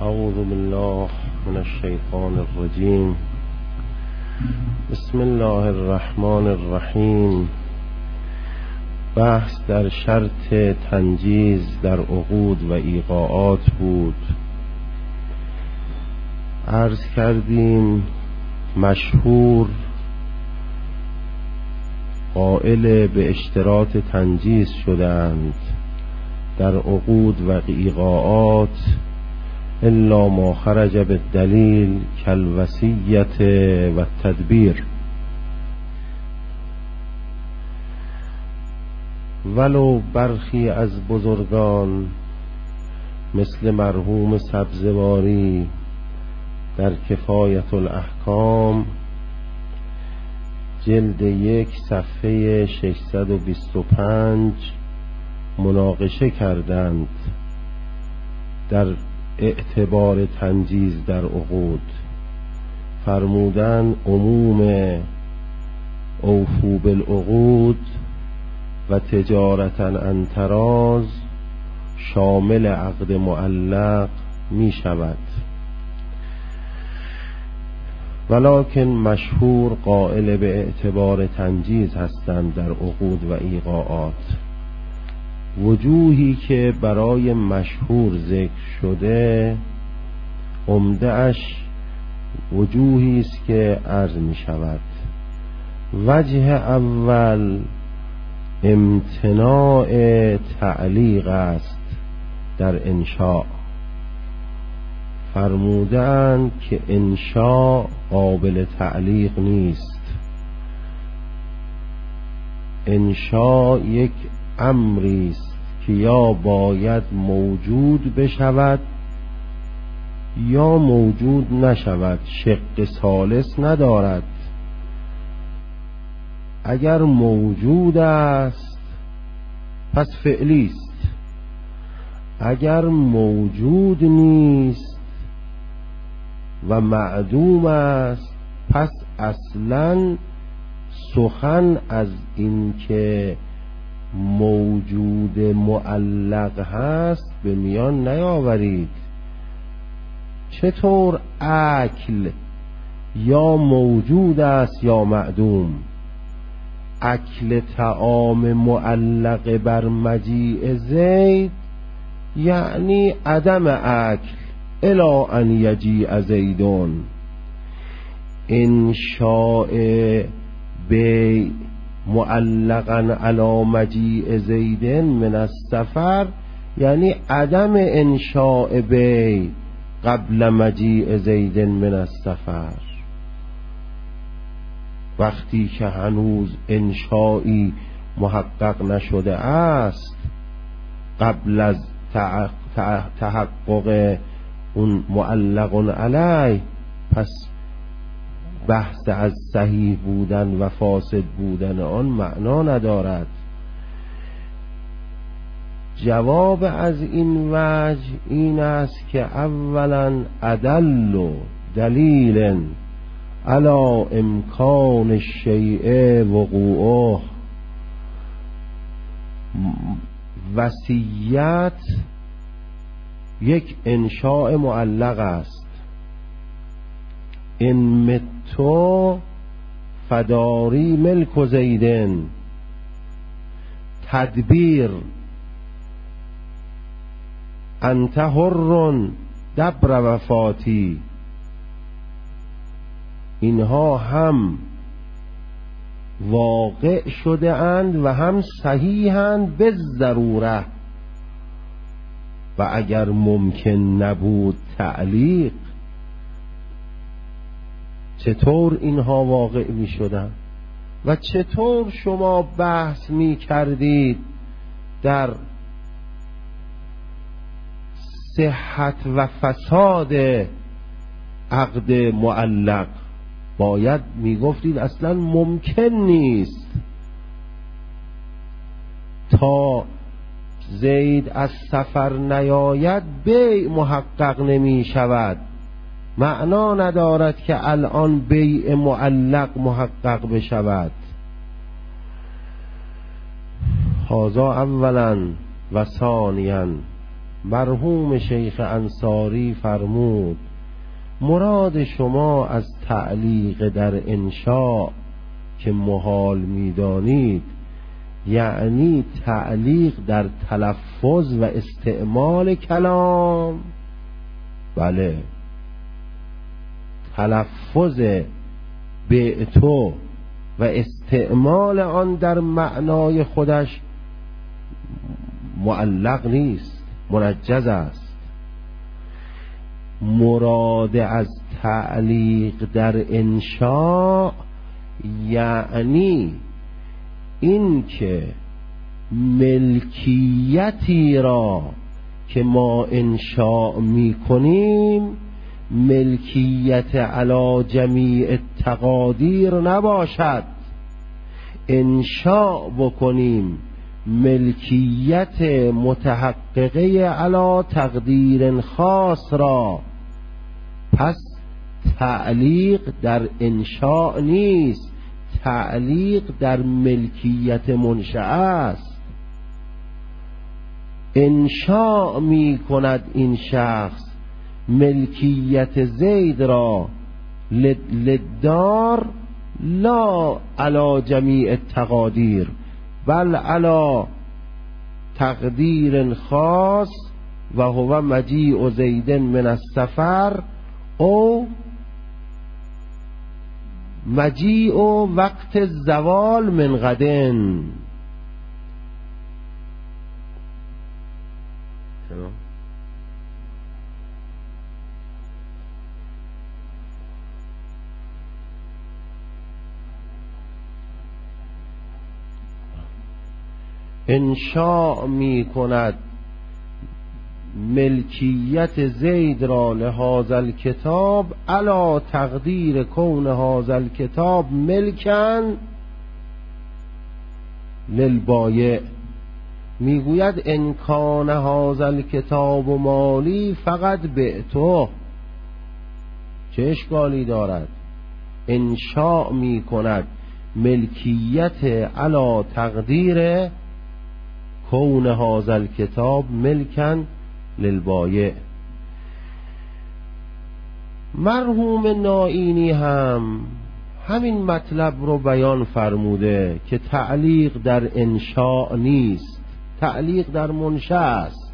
اعوذ بالله من الشیطان الرجیم. بسم الله الرحمن الرحیم. بحث در شرط تنجیز در عقود و ایقاعات بود. عرض کردیم مشهور قائل به اشتراط تنجیز شدند در عقود و ایقاعات الا ما خرج بالدلیل کالوصیت و التدبیر، ولو برخی از بزرگان مثل مرحوم سبزواری در کفایت الاحکام جلد 1 صفحه 625 مناقشه کردند در اعتبار تنجیز در عقود. فرمودن عموم اوفو بالعقود و تجارتا عن تراض شامل عقد معلق می شود، ولکن مشهور قائل به اعتبار تنجیز هستند در عقود و ایقاعات. وجوهی که برای مشهور ذکر شده عمده اش وجوهی است که عرض می شود. وجه اول امتناع تعلیق است در انشاء. فرمودند که انشاء قابل تعلیق نیست. انشاء یک امری است که یا باید موجود بشود یا موجود نشود، شق ثالث ندارد. اگر موجود است پس فعلی است، اگر موجود نیست و معدوم است پس اصلا سخن از این که موجود معلق هست به میان نیاورید. چطور اکل یا موجود است یا معدوم؟ اکل طعام معلق بر مجیء زید یعنی عدم اکل الی ان یجیء زیدون. انشاء بی معلقا علی مجیء زید من السفر یعنی عدم انشاء بی قبل مجیء زید من السفر. وقتی که هنوز انشایی محقق نشده است قبل از تحقق اون معلق علیه، پس بحث از صحیح بودن و فاسد بودن آن معنا ندارد. جواب از این وجه این است که اولا ادل دلیل علی امکان الشیء وقوعه. وصیت یک انشاء معلق است. ان متو فداری ملک زیدن. تدبیر انت حر دبر وفاتی، اینها هم واقع شده اند و هم صحیحند به ضروره. و اگر ممکن نبود تعلیق چطور اینها واقع می شدن؟ و چطور شما بحث می کردید در صحت و فساد عقد معلق؟ باید می گفتید اصلا ممکن نیست تا زید از سفر نیاید بیع محقق نمی شود. معنا ندارد که الان بیع معلق محقق بشود. هذا اولا و ثانیا مرحوم شیخ انصاری فرمود مراد شما از تعلیق در انشاء که محال می‌دانید یعنی تعلیق در تلفظ و استعمال کلام؟ بله، تلفظ بعتو و استعمال آن در معنای خودش معلق نیست، منجز است. مراد از تعلیق در انشاء یعنی این که ملکیتی را که ما انشاء می کنیم ملکیت علی جمیع التقادیر نباشد. انشاء بکنیم ملکیت متحققه علی تقدیر خاص را، پس تعلیق در انشاء نیست، تعلیق در ملکیت منشأ است. انشاء می کند این شخص ملکیت زید را للدار لا علی جمیع التقادیر بل علی تقدیر خاص و هو مجیء زید من السفر او مجیء وقت الزوال من غدن. انشاء می کند ملکیت زید را لهذا الکتاب علی تقدیر کون هذا الکتاب ملکن للبایع. میگوید ان کان هذا الکتاب مالی فقط بعته. چه اشکالی دارد؟ انشاء می کند ملکیت علی تقدیر کون هذا الکتاب ملکن للبایع. مرحوم نائینی هم همین مطلب رو بیان فرموده که تعلیق در انشاء نیست، تعلیق در منشأ است.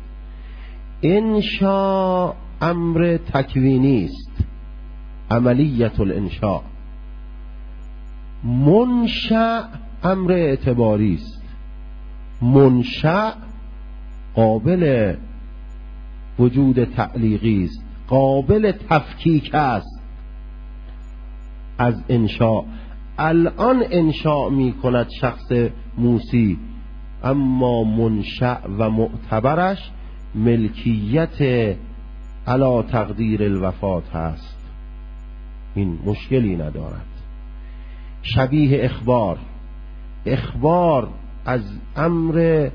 انشاء امر تکوینی است، عملیت الانشاء. منشأ امر اعتباری است. منشأ قابل وجود تعلیقی است، قابل تفکیک است از انشاء. الان انشاء می کند شخص موسی، اما منشأ و معتبرش ملکیت علی تقدیر الوفات هست، این مشکلی ندارد. شبیه اخبار، اخبار از امر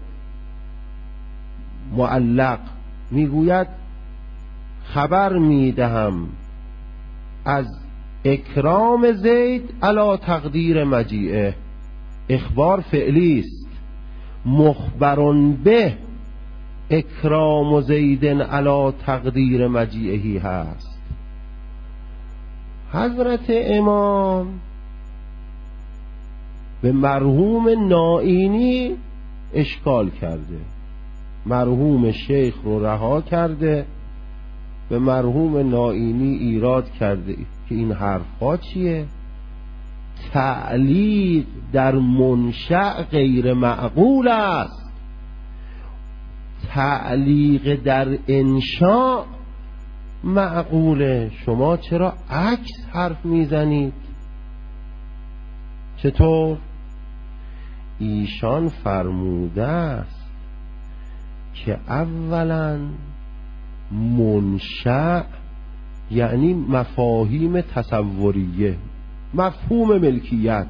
معلق میگوید خبر میدهم از اکرام زید علی تقدیر مجیعه. اخبار فعلی است، مخبر به اکرام زید علی تقدیر مجیعه هست. حضرت امام به مرحوم نائینی اشکال کرده، مرحوم شیخ رو رها کرده، به مرحوم نائینی ایراد کرده که این حرفها چیه؟ تعلیق در منشأ غیر معقول است، تعلیق در انشاء معقوله. شما چرا عکس حرف میزنید؟ چطور؟ ایشان فرموده است که اولا منشأ یعنی مفاهیم تصوریه، مفهوم ملکیت،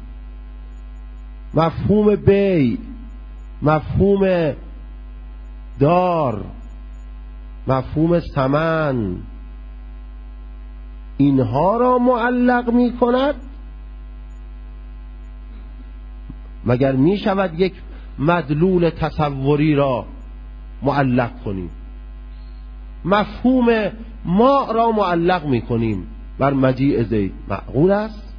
مفهوم بیع، مفهوم دار، مفهوم ثمن، اینها را معلق می کند. مگر می شود یک مدلول تصوری را معلق کنیم؟ مفهوم ما را معلق میکنیم بر مجیء زید، معقول است؟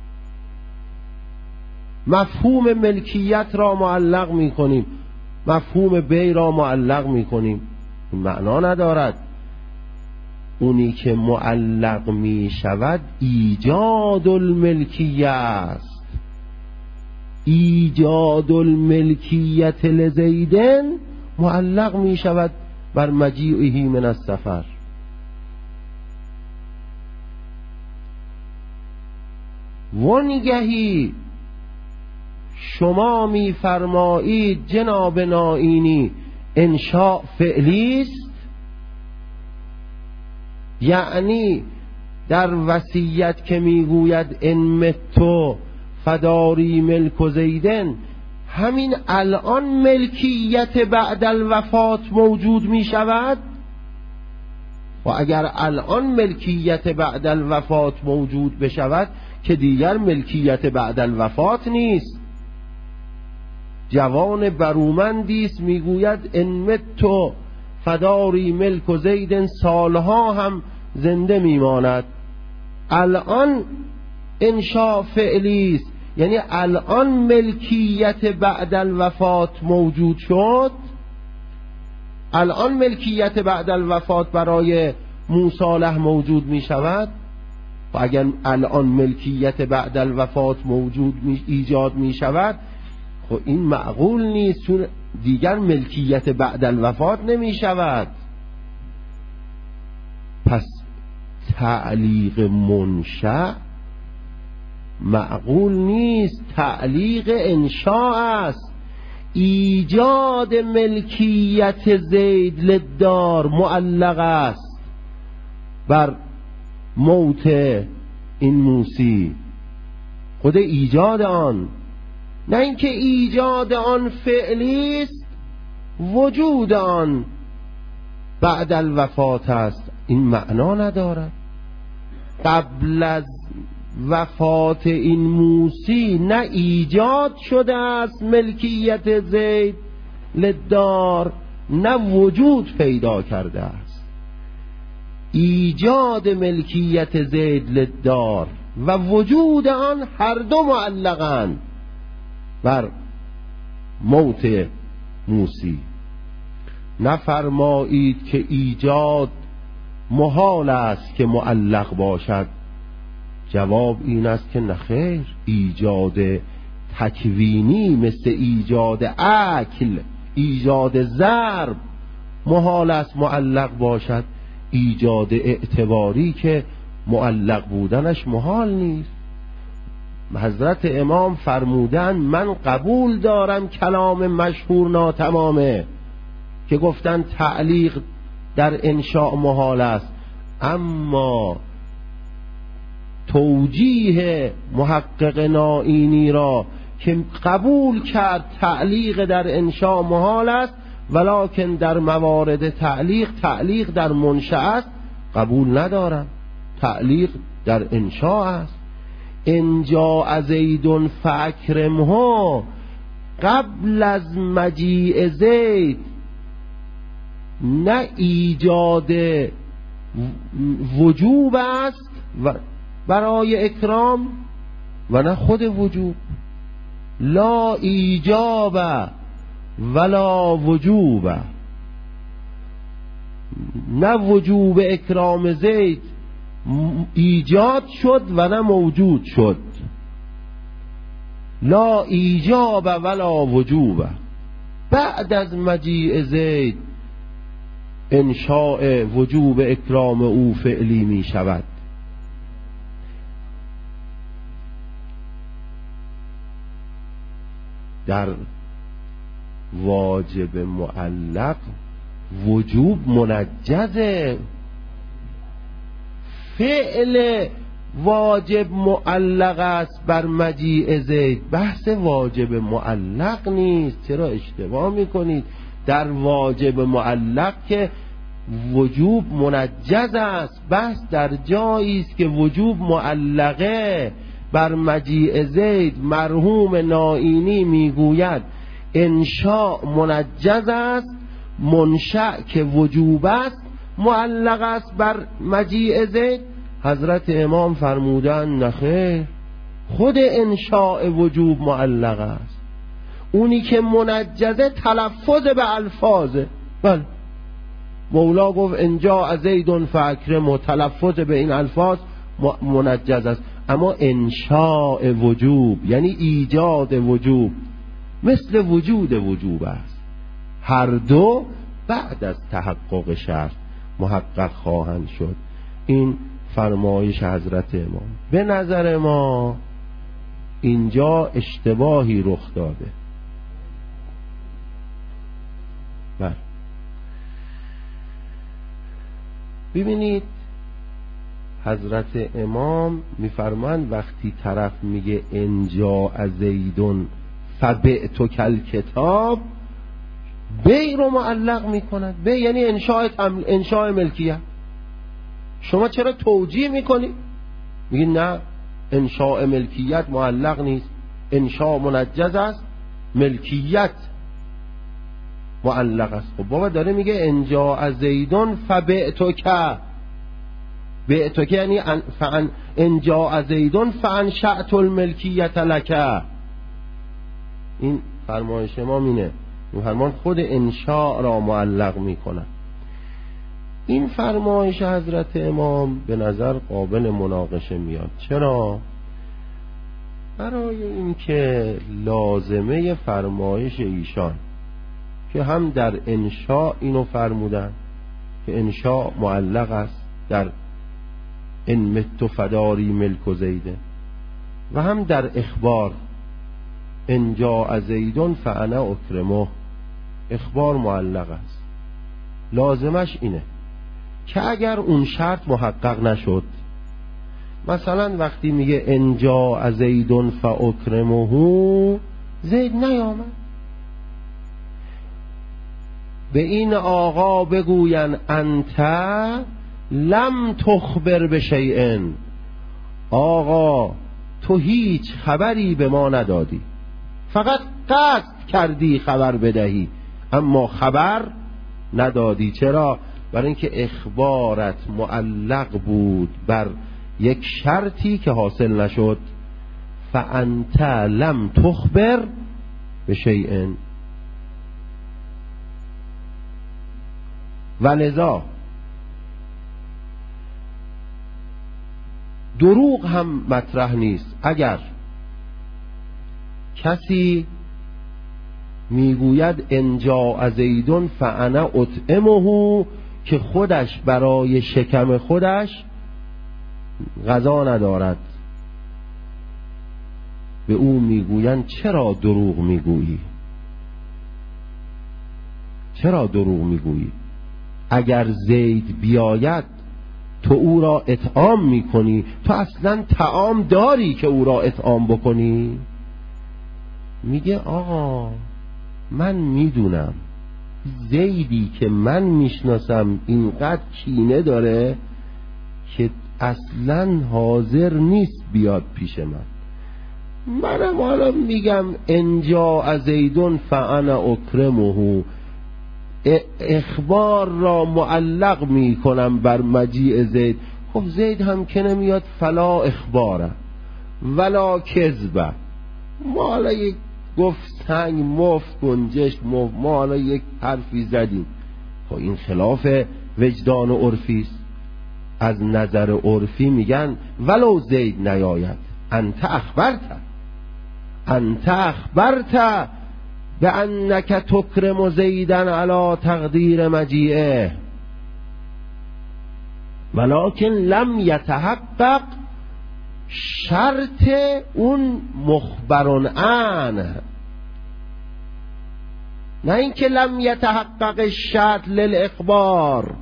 مفهوم ملکیت را معلق میکنیم، مفهوم بی را معلق میکنیم، این معنا ندارد. اونی که معلق میشود ایجاد الملکیه است. ایجاد الملکیت لزیدن معلق میشود بر مجیئه من السفر. وانگهی شما میفرمایید جناب نائینی انشاء فعلی است، یعنی در وصیت که میگوید ان متو فداری ملک زیدن، همین الان ملکیت بعد الوفات موجود می شود؟ و اگر الان ملکیت بعد الوفات موجود بشود که دیگر ملکیت بعد الوفات نیست. جوان برومندی است میگوید ان متو فداری ملک زیدن، سالها هم زنده میماند. الان انشاء فعلی است، یعنی الان ملکیت بعد الوفات موجود شد. الان ملکیت بعد الوفات برای موصالح موجود می شود. و اگر الان ملکیت بعد الوفات ایجاد می شود، خب این معقول نیست، چون دیگر ملکیت بعد الوفات نمی شود. پس تعلیق منشأ معقول نیست، تعلیق انشاء است. ایجاد ملکیت زید للدار معلق است بر موت این موسی، خود ایجاد آن، نه اینکه ایجاد آن فعلی است، وجود آن بعد الوفات است. این معنا ندارد. قبل از وفات این موسی نه ایجاد شده است ملکیت زید للدار، نه وجود پیدا کرده است. ایجاد ملکیت زید للدار و وجود آن هر دو معلقند بر موت موسی. نفرمایید که ایجاد محال است که معلق باشد. جواب این است که نخیر، ایجاد تکوینی مثل ایجاد اکل، ایجاد ضرب محال است معلق باشد. ایجاد اعتباری که معلق بودنش محال نیست. حضرت امام فرمودن من قبول دارم کلام مشهور ناتمامه که گفتن تعلیق در انشاء محال است، اما توجیه محقق نائینی را که قبول کرد تعلیق در انشاء محال است ولکن در موارد تعلیق در منشأ است، قبول ندارم. تعلیق در انشاء است. ان جاء زید فاکرمه قبل از مجیء زید، نه ایجاد وجوب است و برای اکرام و نه خود وجوب. لا ایجاب ولا وجوب، نه وجوب اکرام زید ایجاد شد و نه موجود شد. لا ایجاب ولا وجوب. بعد از مجیء زید انشاء وجوب اکرام او فعلی می شود. در واجب معلق وجوب منجزه. فعل واجب معلق است بر مجیء زید، بحث واجب معلق نیست. چرا اشتباه میکنید؟ در واجب معلق که وجوب منجز است، بحث در جایی است که وجوب معلقه بر مجیء زید. مرحوم نائینی میگوید انشاء منجز است، منشأ که وجوب است معلق است بر مجیء زید؟ حضرت امام فرمودن نخیر، خود انشاء وجوب معلق است. اونی که منجزه تلفظ به الفاظه. بله، مولا گفت انجا زید فاکرمه، تلفظ به این الفاظ منجز است. اما انشاء وجوب یعنی ایجاد وجوب مثل وجود وجوب است. هر دو بعد از تحقق شرط محقق خواهند شد. این فرمایش حضرت امام. به نظر ما اینجا اشتباهی رخ داده. بله، ببینید حضرت امام میفرمایند وقتی طرف میگه انجا زیدون فبعتک الکتاب، بی رو معلق میکند. بی یعنی انشاء ملکیت. شما چرا توجیه میکنید؟ میگید نه، انشاء ملکیت معلق نیست، انشاء منجز است، ملکیت معلق است. خب بابا داره میگه انجا زیدون فبعتک، بعتک یعنی انجا زیدون فانشأت الملکیت لک. این فرمایش ما مینه، این فرمان خود انشاء را معلق میکنه. این فرمایش حضرت امام به نظر قابل مناقشه میاد. چرا؟ برای اینکه لازمه فرمایش ایشان که هم در انشاء اینو فرمودن که انشاء معلق است در ان مت فداری ملک زیده، و هم در اخبار انجا زیدون فانا اکرمه، اخبار معلق است. لازمش اینه که اگر اون شرط محقق نشد، مثلا وقتی میگه انجا زیدون فاکرمه، زید نیامد، به این آقا بگوین انت لم تخبر بشیء، آقا تو هیچ خبری به ما ندادی، فقط قصد کردی خبر بدهی اما خبر ندادی. چرا؟ برای اینکه اخبارت معلق بود بر یک شرطی که حاصل نشد. فانت لم تخبر بشیء، ولذا دروغ هم مطرح نیست. اگر کسی میگوید انجا زیدون فانا اطعمه، که خودش برای شکم خودش غذا ندارد، به او میگویند چرا دروغ میگویی؟ چرا دروغ میگویی؟ اگر زید بیاید تو او را اطعام میکنی، تو اصلا طعام داری که او را اطعام بکنی؟ میگه آقا من میدونم زیدی که من میشناسم اینقدر کینه داره که اصلا حاضر نیست بیاد پیش منم حالا میگم انجا زیدون فانا اکرمه، اخبار را معلق میکنم بر مجیء زید. خب زید هم که نمیاد، فلا اخباره ولا کذبه. ما حالا یک گفت سنگ مفت گنجش مفت، ما حالا یک حرفی زدیم، خب این خلاف وجدان و عرفیست. از نظر عرفی میگن ولو زید نیاید انت اخبرت به انک تکرم زیدن علی تقدیر مجیعه ولکن لم یتحقق شرط اون مخبرون عنه، نه اینکه لم یتحقق شرط للاخبار.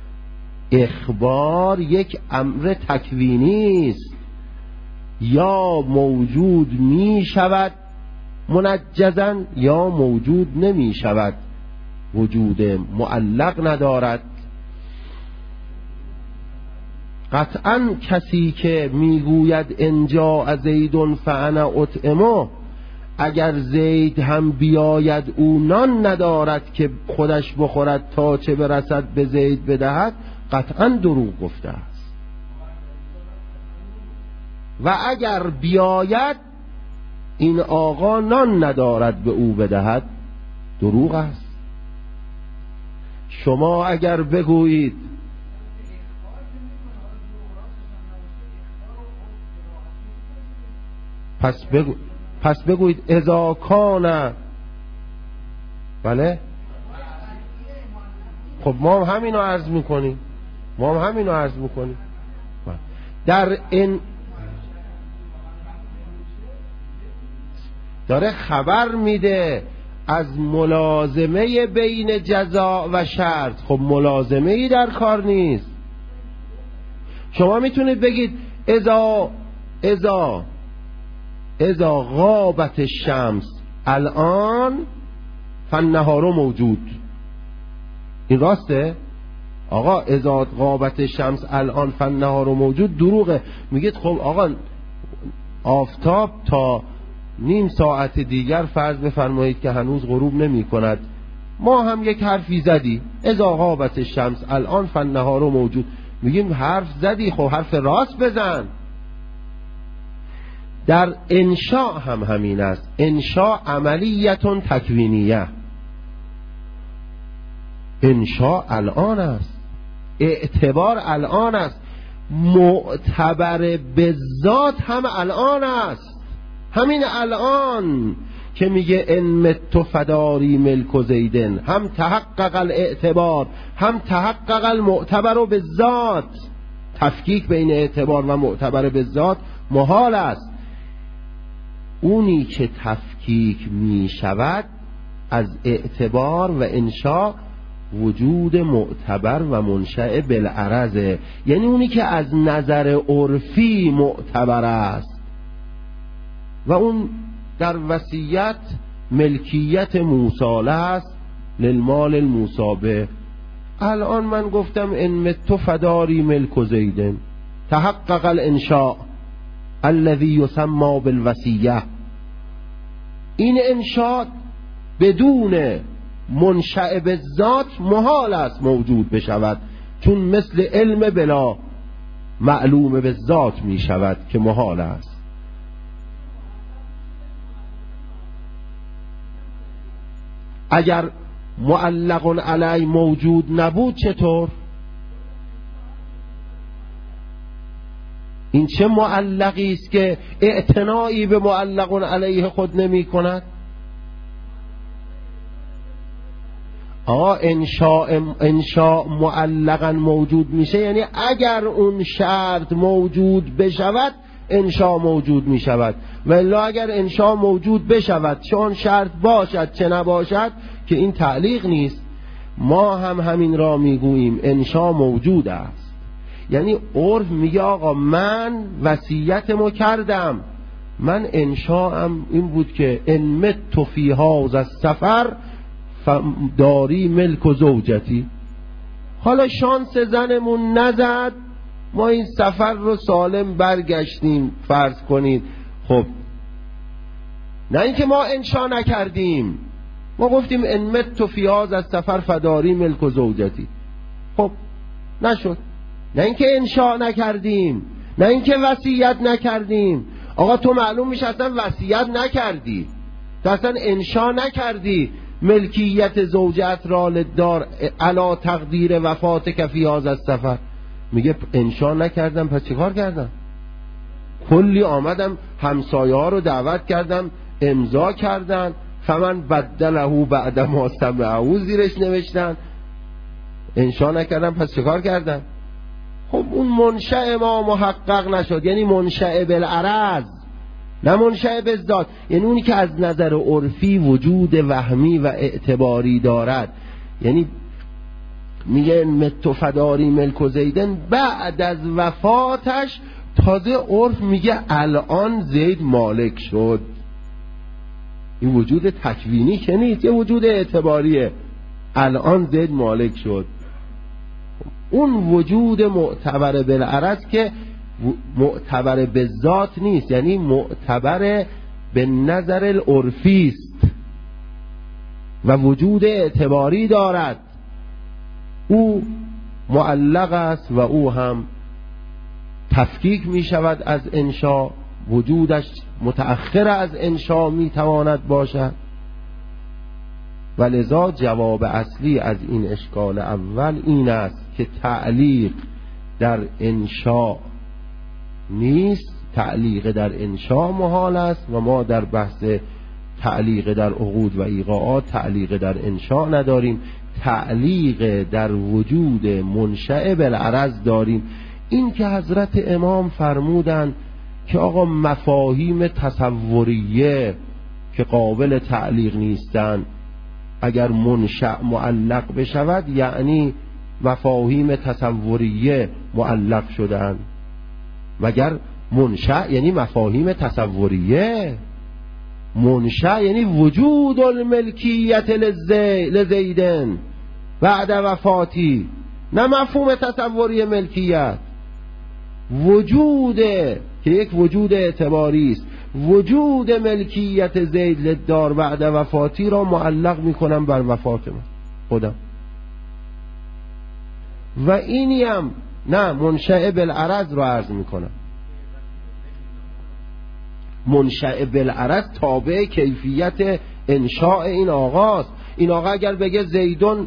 اخبار یک امر تکوینی است، یا موجود می شود منجزا یا موجود نمی شود، وجود معلق ندارد. قطعا کسی که میگوید انجا زیدون فانا اطعمه، اگر زید هم بیاید او نان ندارد که خودش بخورد تا چه برسد به زید بدهد، قطعا دروغ گفته است. و اگر بیاید این آقا نان ندارد به او بدهد، دروغ است. شما اگر بگویید پس بگویید اذا کان، بله خب ما هم همینو عرض میکنیم، در این داره خبر میده از ملازمه بین جزا و شرط. خب ملازمه ای در کار نیست. شما میتونید بگید اذا غابت الشمس الان فالنهار موجود. این راسته؟ آقا اذا غابت الشمس الان فالنهار موجود دروغه. میگید خب آقا آفتاب تا نیم ساعت دیگر فرض بفرمایید که هنوز غروب نمی کند، ما هم یک حرفی زدی اذا غابت الشمس الان فالنهار موجود. میگیم حرف زدی، خب حرف راست بزن. در انشاء هم همین است. انشاء عملیتون تکوینیه. انشاء الان است، اعتبار الان است، معتبر به ذات هم الان است. همین الان که میگه ان مت فداری ملک زیدن، هم تحقق الاعتبار هم تحقق المعتبر به ذات. تفکیک بین اعتبار و معتبر به ذات محال است. اونی که تفکیک می شود از اعتبار و انشاء وجود معتبر و منشأ بالعرضه، یعنی اونی که از نظر عرفی معتبر است و اون در وصیت ملکیت موصاله است للمال الموصابه. الان من گفتم ان مت فداری ملک زیدن، تحقق الانشاء الذي يسمى بالوصیه. این انشاء بدون منشأ بالذات محال است موجود بشود، چون مثل علم بلا معلوم بالذات می شود که محال است. اگر معلق علی موجود نبود چطور؟ این چه معلقی است که اعتنایی به معلق علیه خود نمی کند؟ انشاء معلقا موجود میشه، یعنی اگر اون شرط موجود بشود انشاء موجود میشود، و الا اگر انشاء موجود بشود چون شرط باشد چه نباشد که این تعلیق نیست. ما هم همین را میگوییم انشاء موجود است. یعنی عرف میگه آقا من وصیتمو کردم، من انشاءم این بود که ان مت فی هذا السفر داری ملک و زوجتی. حالا شانس زنمون نزد، ما این سفر رو سالم برگشتیم فرض کنید. خب نه اینکه ما انشاء نکردیم، ما گفتیم ان مت فی هذا السفر فداری ملک و زوجتی. خب نشد. نه اینکه انشاء نکردیم، نه اینکه وصیت نکردیم. آقا تو معلوم میشه اصلا وصیت نکردی، تو اصلا انشاء نکردی ملکیت زوجت را للدار علی تقدیر وفاتک فی هذا السفر. میگه انشاء نکردم پس چیکار کردم؟ کلی آمدم همسایه ها رو دعوت کردم امضا کردن، فمن بدله بعد ما سمعه زیرش نوشتن. انشاء نکردم پس چیکار کردم؟ خب اون منشأ ما محقق نشد، یعنی منشأ بالعرض نه منشأ بالذات، یعنی اونی که از نظر عرفی وجود وهمی و اعتباری دارد. یعنی میگه مت فداری ملک زیدن، بعد از وفاتش تازه عرف میگه الان زید مالک شد. این وجود تکوینی که نیست، یه وجود اعتباریه. الان زید مالک شد. اون وجود معتبر بالعرض که معتبر به ذات نیست، یعنی معتبر به نظر العرفی است و وجود اعتباری دارد، او معلق است و او هم تفکیک می شود از انشا، وجودش متأخر از انشا می تواند باشد. ولذا جواب اصلی از این اشکال اول این است که تعلیق در انشا نیست، تعلیق در انشا محال است و ما در بحث تعلیق در عقود و ایقاعات تعلیق در انشا نداریم، تعلیق در وجود منشأ بالعرض داریم. این که حضرت امام فرمودن که آقا مفاهیم تصوریه که قابل تعلیق نیستن اگر منشأ معلق بشود یعنی مفاهیم تصوریه معلق شدن، مگر منشأ یعنی مفاهیم تصوریه؟ منشأ یعنی وجود الملکیت لزیدن بعد وفاتی، نه مفهوم تصوری ملکیت. وجود که یک وجود اعتباری است، وجود ملکیت زید للدار بعد وفاتی را معلق میکنم بر وفات من خودم. و اینی هم نه منشأ بالعرض را عرض میکنم. منشأ بالعرض تابع کیفیت انشاء این آقاست. این آقا اگر بگه زیدون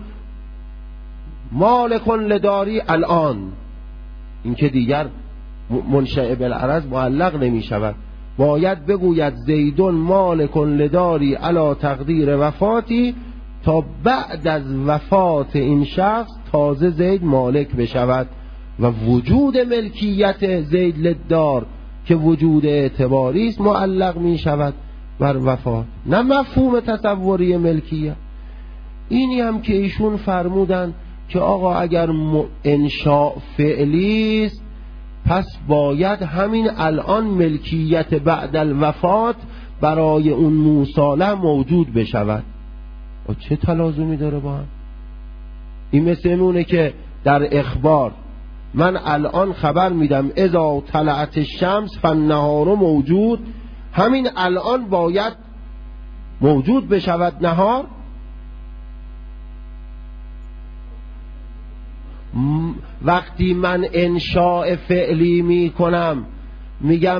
مالک لداری الان، این که دیگر منشأ بالعرض معلق نمی شود، باید بگوید زیدون مالک لداری علی تقدیر وفاتی، تا بعد از وفات این شخص تازه زید مالک بشود و وجود ملکیت زید للدار که وجود اعتباری است معلق می شود بر وفات، نه مفهوم تصوری ملکیت. اینی هم که ایشون فرمودن که آقا اگر انشاء فعلی است پس باید همین الان ملکیت بعد الوفات برای اون موصاله موجود بشود. و چه تلازمی داره با هم؟ این مثل اونه که در اخبار من الان خبر میدم اذا طلعت الشمس فالنهار موجود، همین الان باید موجود بشود نهار. وقتی من انشاء فعلی می کنم میگم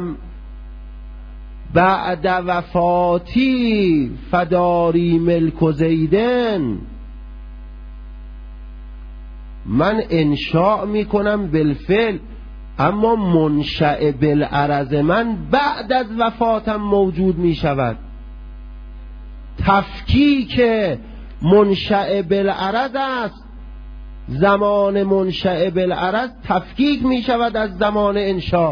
بعد وفاتی فداری ملک زیدن، من انشاء می کنم بالفعل، اما منشأ بالعرض من بعد از وفاتم موجود می شود. تفکیک منشأ بالعرض است، زمان منشأ بالعرض تفکیک می شود از زمان انشاء.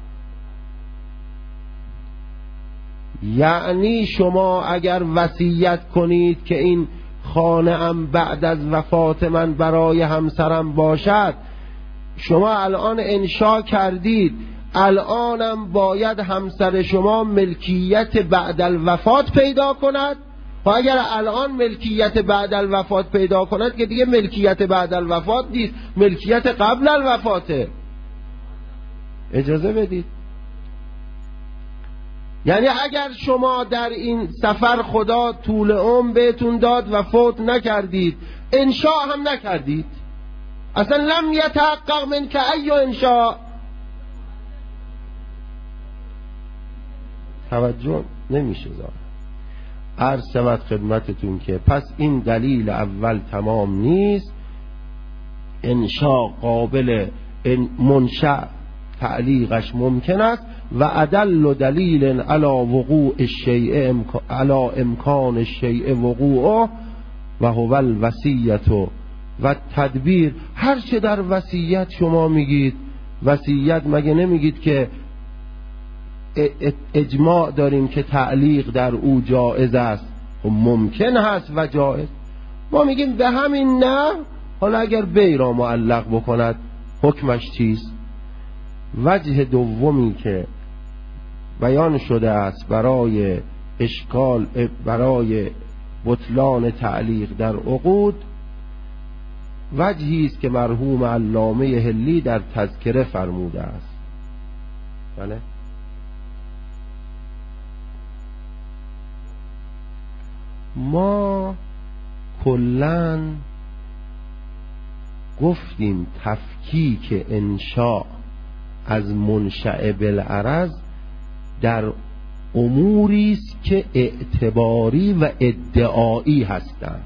یعنی شما اگر وصیت کنید که این خانه ام بعد از وفات من برای همسرم باشد، شما الان انشاء کردید، الانم باید همسر شما ملکیت بعد الوفات پیدا کند، و اگر الان ملکیت بعد الوفات پیدا کند که دیگه ملکیت بعد الوفات نیست، ملکیت قبل الوفاته. اجازه بدید. یعنی اگر شما در این سفر خدا طول عمر بهتون داد و فوت نکردید، انشاء هم نکردید، اصلا لم یتحقق من که ای انشاء. توجه نمیشه زار. عرض شود خدمتتون که پس این دلیل اول تمام نیست. انشاء قابل منشأ تعلیقش ممکن است و ادل دلیل علی وقوع الشیء علی امکان الشیء وقوعه و هو الوصیت و تدبیر. هر چه در وصیت شما میگید، وصیت مگه نمیگید که اجماع داریم که تعلیق در او جائز است و ممکن هست و جائز؟ ما میگیم به همین نه. حالا اگر بی را معلق بکند حکمش چیست؟ وجه دومی که بیان شده است برای اشکال، برای بطلان تعلیق در عقود، وجهی است که مرحوم علامه حلی در تذکره فرموده است. بله؟ ما کلن گفتیم تفکیک انشاء از منشأ بالعرض در اموری است که اعتباری و ادعایی هستند،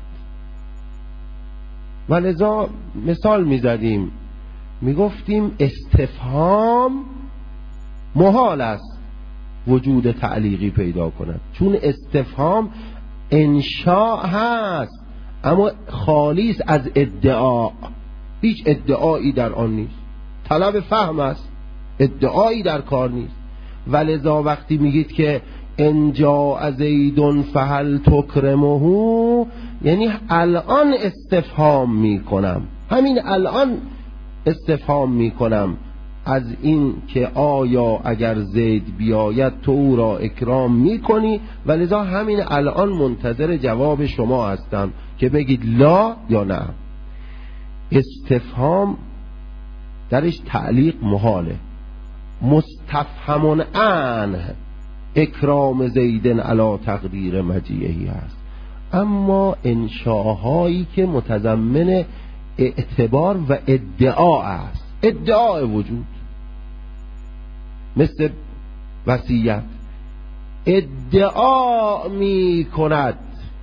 و لذا مثال میزدیم میگفتیم استفهام محال است وجود تعلیقی پیدا کند، چون استفهام انشاء هست اما خالی است از ادعا، هیچ ادعایی در آن نیست، طلب فهم است، ادعایی در کار نیست. ولذا وقتی میگید که ان جاء زید فهل تکرمه، یعنی الان استفهام میکنم، همین الان استفهام میکنم از این که آیا اگر زید بیاید تو او را اکرام میکنی، ولذا همین الان منتظر جواب شما هستم که بگید لا یا نه. استفهام درش تعلیق محاله. مستفهم عنه اکرام زیدن علی تقدیر مجیعه هست، اما انشاءهایی که متضمن اعتبار و ادعا است، ادعا وجود، مثل وصیت ادعا می کند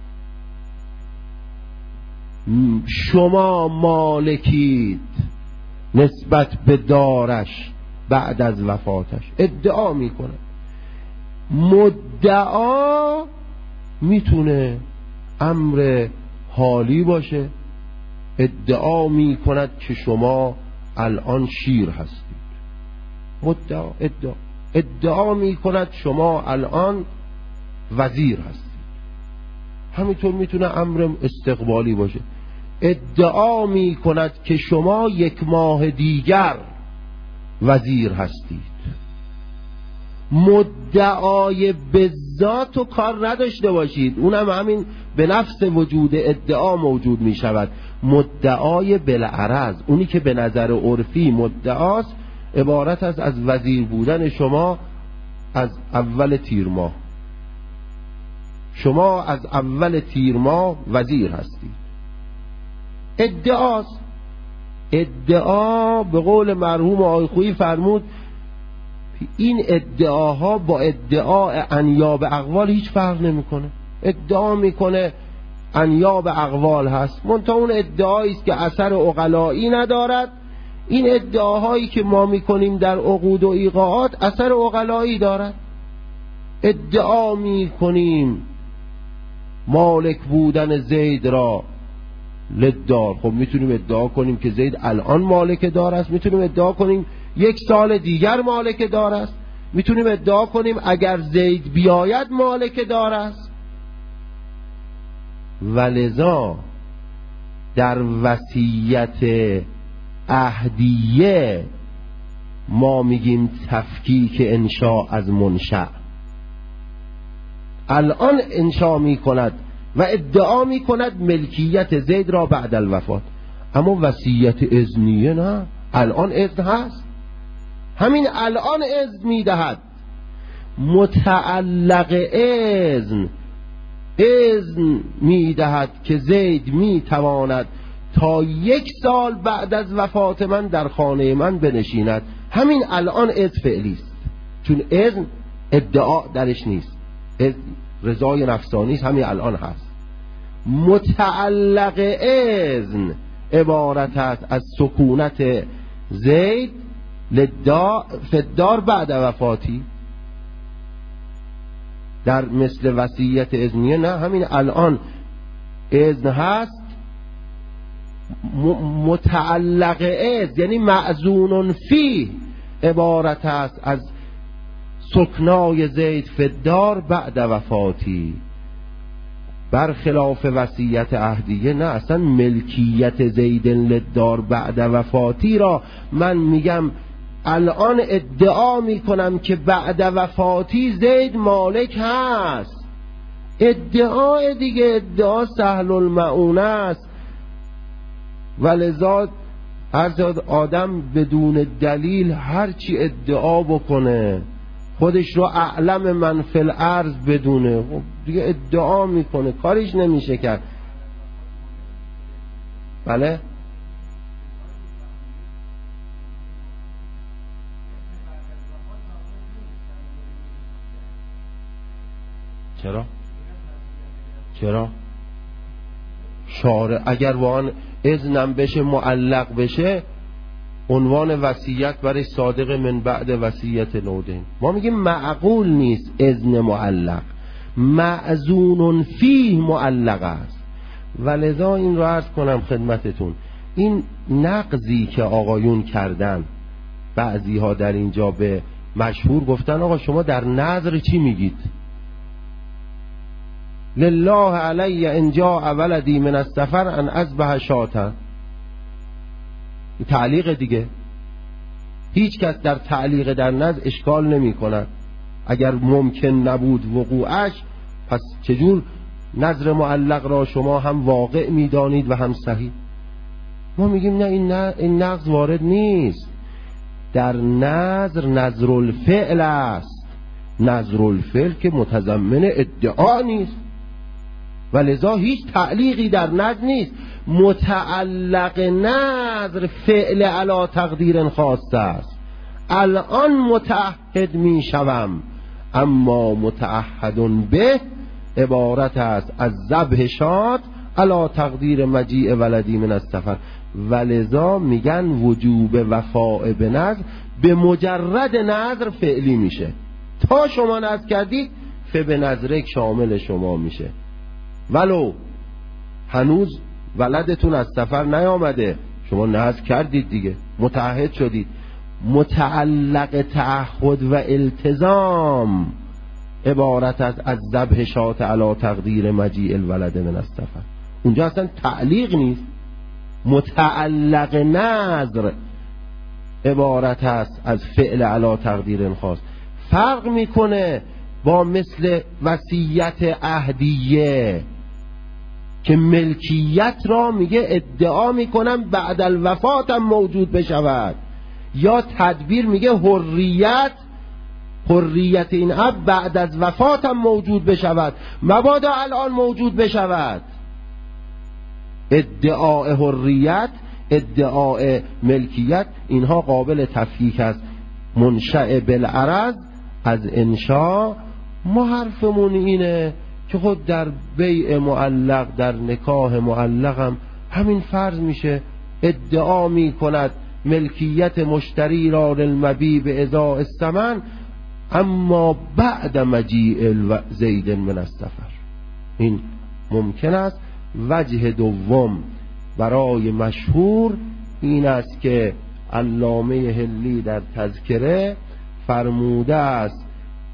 شما مالکید نسبت به دارش بعد از وفاتش، ادعا می کند. مدعا میتونه امر حالی باشه، ادعا می کند که شما الان شیر هستید، ادعا می کند شما الان وزیر هستید. همینطور میتونه امر استقبالی باشه، ادعا می کند که شما یک ماه دیگر وزیر هستید. مدعای به ذات و کار نداشته باشید، اونم همین به نفس وجود ادعا موجود می شود. مدعای بالعرض، اونی که به نظر عرفی مدعاست، عبارت است از وزیر بودن شما از اول تیر ماه، شما از اول تیر ماه وزیر هستید. ادعاست. ادعا به قول مرحوم آقای خویی فرمود این ادعاها با ادعای انیاب اقوال هیچ فرق نمیکنه. ادعا میکنه انیاب اقوال هست، منتها اون ادعایی است که اثر عقلایی ندارد. این ادعاهایی که ما میکنیم در عقود و ایقاعات اثر عقلایی دارد. ادعا میکنیم مالک بودن زید را للدار، خب میتونیم ادعا کنیم که زید الان مالک دار است، میتونیم ادعا کنیم یک سال دیگر مالک دار است، میتونیم ادعا کنیم اگر زید بیاید مالک دار است. ولذا در وصیت عهدیه ما میگیم تفکیک انشاء از منشأ. الان انشاء میکند و ادعا میکند ملکیت زید را بعد الوفات، اما وصیت اذنیه نه، الان اذن هست، همین الان اذن میدهد. متعلق اذن میدهد که زید میتواند تا یک سال بعد از وفات من در خانه من بنشیند، همین الان اذن فعلی است، چون اذن ادعا درش نیست، رضای نفسانی است، همین الان هست. متعلق اذن عبارت است از سکونت زید فدار بعد وفاتی. در مثل وصیت اذنیه نه، همین الان اذن هست. متعلق اذن یعنی معزون فیه عبارت است از سکنای زید فدار بعد وفاتی، برخلاف وصیت عهدیه نه، اصلا ملکیت زید للدار بعد وفاتی را من میگم الان ادعا میکنم که بعد وفاتی زید مالک هست. ادعا دیگه، ادعا سهل المعونه است. ولذا آدم بدون دلیل هرچی ادعا بکنه، خودش رو اعلم من فی الارض بدونه، دیگه ادعا میکنه، کاریش نمیشه کرد. بله چرا شارع اگر واقعا اذنم بشه معلق بشه عنوان وصیت برای صادق من بعد وصیت نودین. ما میگیم معقول نیست اذن معلق، معزون فیه معلق است. ولذا این رو عرض کنم خدمتتون، این نقضی که آقایون کردن، بعضی ها در اینجا به مشهور گفتن آقا شما در نظر چی میگید؟ لله علی ان جاء ولدی من السفر ان اذبح شاة. تعلیق دیگه، هیچ کس در تعلیق در نظر اشکال نمی کند. اگر ممکن نبود وقوعش، پس چجور نظر معلق را شما هم واقع می دانید و هم صحیح؟ ما میگیم نه، این نقض وارد نیست. در نظر الفعل است، نظر الفعل که متضمن ادعا نیست، ولذا هیچ تعلیقی در نظر نیست. متعلق نظر فعل علی تقدیر خاص است. الان متعهد می شوم، اما متعهد به عبارت است از ذبح شاة علی تقدیر مجیء ولدی من السفر. ولذا میگن وجوب وفاء به نظر به مجرد نظر فعلی میشه. تا شما نظر کردید فبه نظرک شامل شما میشه، ولو هنوز ولدتون از سفر نیامده، شما نظر کردید دیگه، متعهد شدید. متعلق تعهد و التزام عبارت است از ذبح شاة علی تقدیر مجیء الولد من السفر. اونجا اصلا تعلیق نیست. متعلق نظر عبارت است از فعل علی تقدیر خاص. فرق میکنه با مثل وصیت عهدیه که ملکیت را میگه ادعا میکنم بعد الوفاتم موجود بشود، یا تدبیر میگه حریت این اب بعد از وفاتم موجود بشود، مبادا الان موجود بشود. ادعاء حریت، ادعاء ملکیت، اینها قابل تفکیک است. منشأ بالعرض از انشاء. ما حرفمون اینه که خود در بیع معلق، در نکاح معلق هم همین فرض میشه. ادعا میکند ملکیت مشتری را للمبیع به ازاء الثمن، اما بعد مجیء زید من السفر. این ممکن است. وجه دوم برای مشهور این است که علامه حلی در تذکره فرموده است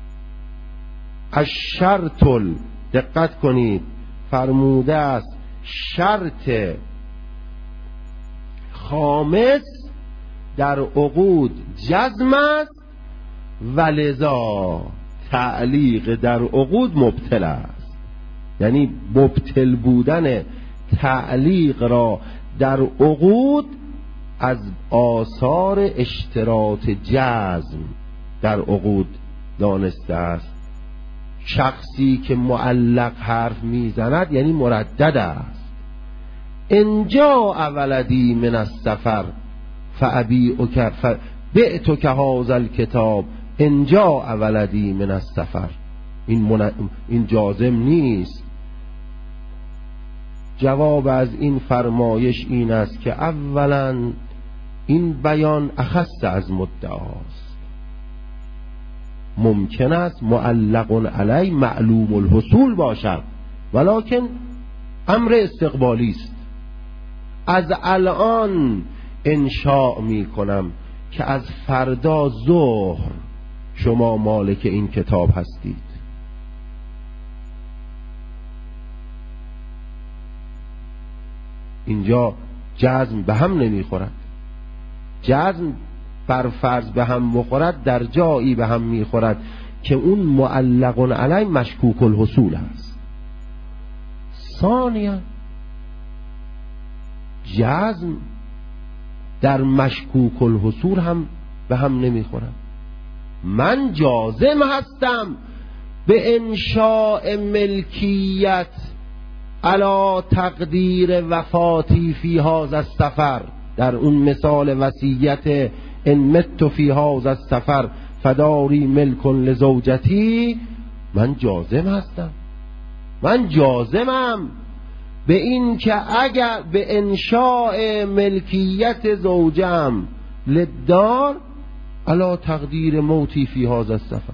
الشرط، دقت کنید، فرموده است شرط خامس در عقود جزم است، ولذا تعلیق در عقود مبطل است. یعنی مبطل بودن تعلیق را در عقود از آثار اشتراط جزم در عقود دانسته است. شخصی که معلق حرف میزند یعنی مردد است. انجا ولدی من السفر فابیعک بعتک هذا الکتاب انجا ولدی من السفر. این جازم نیست. جواب از این فرمایش این است که اولا این بیان اخص از مدعاست. ممکن است معلق علی معلوم الحصول باشد، ولکن امر استقبالی است. از الان انشاء می کنم که از فردا ظهر شما مالک این کتاب هستید. اینجا جزم به هم نمی خورد. جزم بر فرض به هم بخورد در جایی به هم می خورد که اون معلق علی مشکوک الحصول است. ثانیا جزم در مشکوک الحصول هم به هم نمی خورد. من جازم هستم به انشاء ملکیت علی تقدیر وفاتی فی هذا السفر، در اون مثال وصیت ان مت فی هذا السفر فداری ملک لزوجتی، من جازم هستم، من جازمم به این که اگر به انشاء ملکیت زوجم للدار علی تقدیر موتی فی هذا السفر.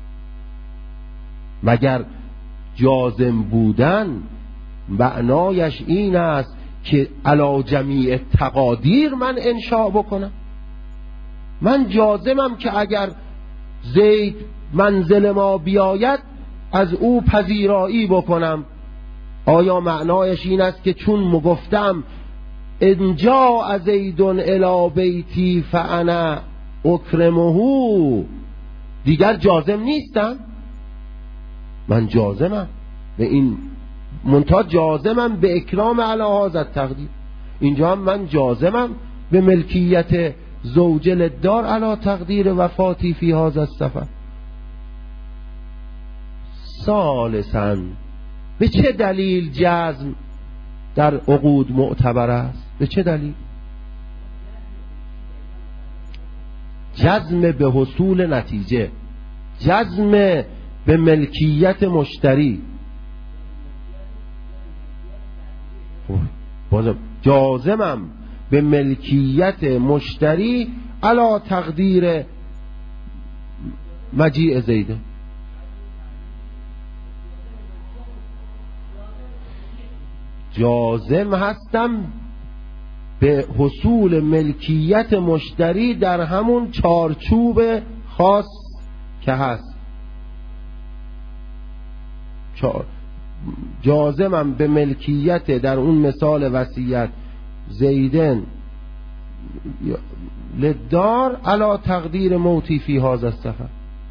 مگر جازم بودن معنایش این است که علی جمیع تقادیر من انشاء بکنم؟ من جازمم که اگر زید منزل ما بیاید از او پذیرایی بکنم. آیا معنایش این است که چون مگفتم ان جاء زید الی بیتی فانا اکرمه دیگر جازم نیستم؟ من جازمم به این منتها جازمم به اکرام علی هذا التقدیر. اینجا هم من جازمم به ملکیت زوج للدار علی تقدیر وفاتی فی هذا السفر. ثالثاً به چه دلیل جزم در عقود معتبر است؟ به چه دلیل؟ جزم به حصول نتیجه، جزم به ملکیت مشتری. بازم جازمم به ملکیت مشتری علی تقدیر مجیء زیده. جازم هستم به حصول ملکیت مشتری در همون چارچوب خاص که هست. جازمم به ملکیت در اون مثال وصیت زیدن للدار علی تقدیر موتی فی هذا السفر.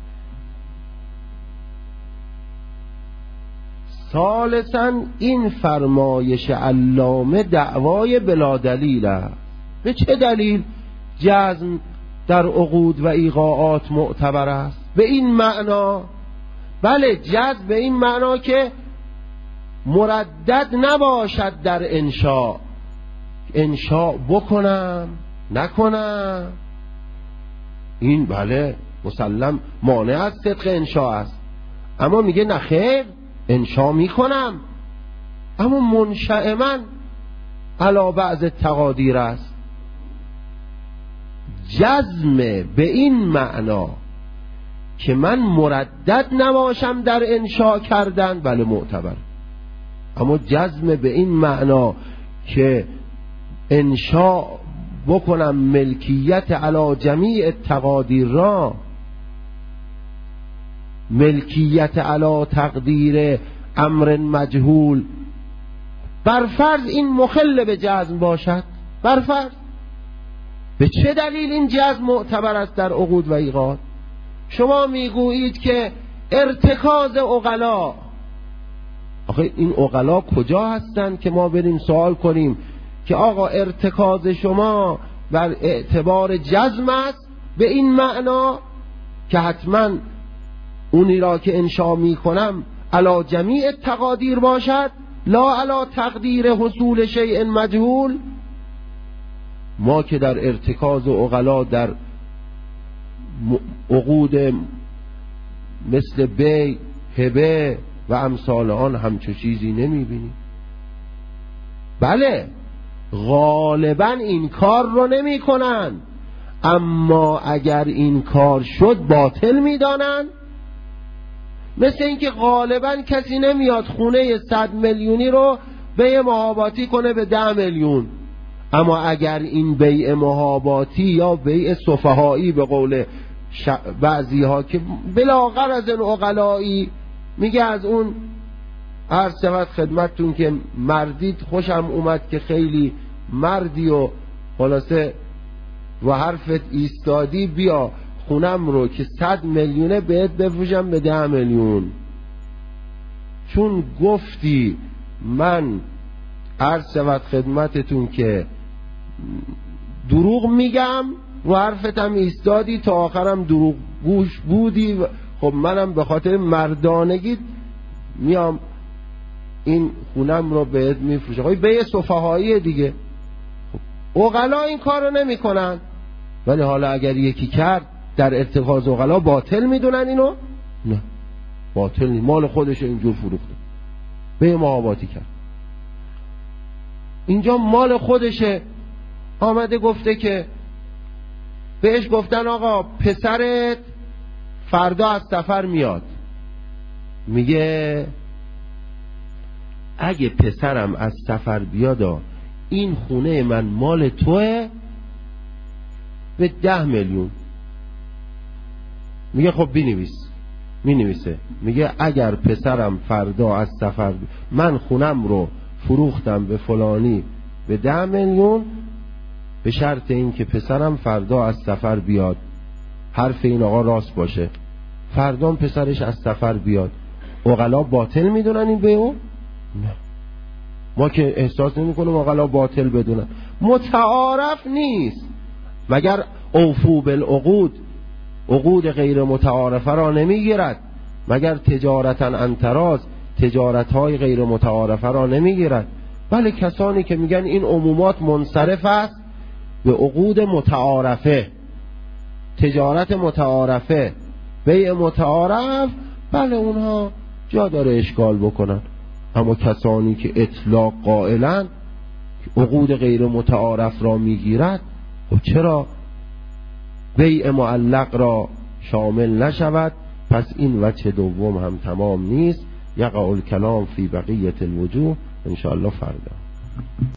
ثالثاً این فرمایش علامه دعوای بلا دلیل است. به چه دلیل جزم در عقود و ایقاعات معتبر است؟ به این معنا، بله جزم به این معنا که مردد نباشد در انشاء، انشاء بکنم نکنم، این بله مسلم مانع از صدق انشاء است. اما میگه نخیر انشاء میکنم، اما منشأ من علی بعض تقادیر است. جزم به این معنا که من مردد نباشم در انشاء کردن بله معتبر، اما جزم به این معنا که انشاء بکنم ملکیت علی جمیع تقادیر را، ملکیت علی تقدیر امر مجهول، برفرض این مخل به جزم باشد، برفرض به چه دلیل این جزم معتبر است در عقود و ایقاعات؟ شما میگویید که ارتکاز عقلا، آخه این عقلا کجا هستند که ما بریم سوال کنیم که آقا ارتکاز شما بر اعتبار جزم است به این معنا که حتما اونی را که انشاء می کنم علی جمیع تقادیر باشد لا علی تقدیر حصول شیء مجهول؟ ما که در ارتکاز عقلا در عقود مثل بی، هبه و امثال آن همچو چیزی نمی بینیم. بله غالبا این کار رو نمی کنن، اما اگر این کار شد باطل می دانن. مثل اینکه غالبا کسی نمیاد خونه 100 میلیونی رو بیع محاباتی کنه به 10 میلیون، اما اگر این بیع محاباتی یا بیع سفهایی به قول بعضی ها که بلاغر از این عقلایی میگه از اون عرض شود خدمتتون که مردید خوشم اومد که خیلی مردی و خلاصه و حرفت ایستادی، بیا خونم رو که 100 میلیونه بهت بفروشم به 10 میلیون، چون گفتی من عرض شود خدمتتون که دروغ میگم و حرفتم ایستادی تا آخرم دروغ گوش بودی، خب منم به خاطر مردانگی میام این خونم رو بهت میفروشم. خب به سفهایی دیگه. عقلا این کار رو نمی کنن، ولی حالا اگر یکی کرد در اتخاذ عقلا باطل میدونن اینو؟ نه باطل نی، مال خودش اینجور فروخته، به محاباتی کرد. اینجا مال خودشه، آمده گفته که بهش گفتن آقا پسرت فردا از سفر میاد، میگه اگه پسرم از سفر بیاد این خونه من مال توه به 10 میلیون. میگه خب بنویس. مینویسه میگه اگر پسرم فردا از سفر من خونم رو فروختم به فلانی به 10 میلیون به شرط این که پسرم فردا از سفر بیاد. حرف این آقا راست باشه، فردا پسرش از سفر بیاد. عقلا باطل میدونن این به اون؟ نه، ما که احساس نمی کنیم عقلا باطل بدونن. متعارف نیست، مگر اوفو بالعقود، عقود غیر متعارفه را نمیگیرد؟ مگر تجارتا انتراز، تجارت های غیر متعارفه را نمیگیرد؟ بله، کسانی که میگن این عمومات منصرف است به عقود متعارفه، تجارت متعارفه، بیع متعارف، بله اونها جا داره اشکال بکنن. اما کسانی که اطلاق قائلن عقود غیر متعارف را میگیرد، خب چرا بیع معلق را شامل نشود؟ پس این وجه دوم هم تمام نیست. یقع الکلام فی بقیة الوجوه. انشاءالله فردا.